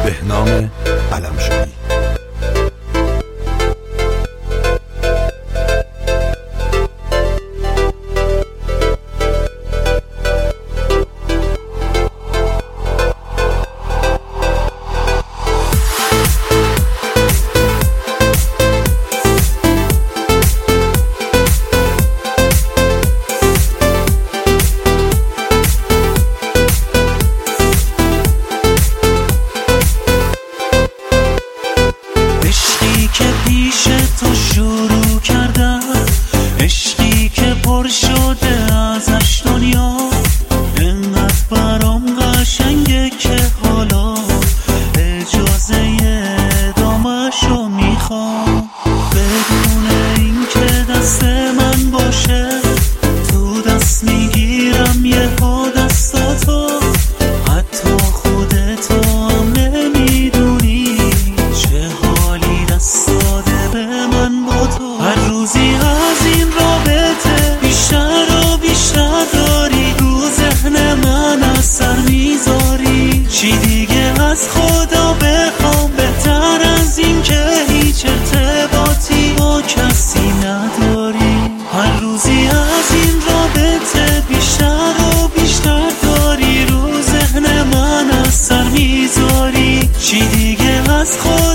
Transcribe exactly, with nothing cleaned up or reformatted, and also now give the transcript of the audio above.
بهنام قلمشویی. چی دیگه از خدا بخوام بهتر از این که هیچ ارتباطی با کسی نداری؟ هر روزی از این رابطه بیشتر و بیشتر داری رو ذهن من از سر میذاری. چی دیگه از خدا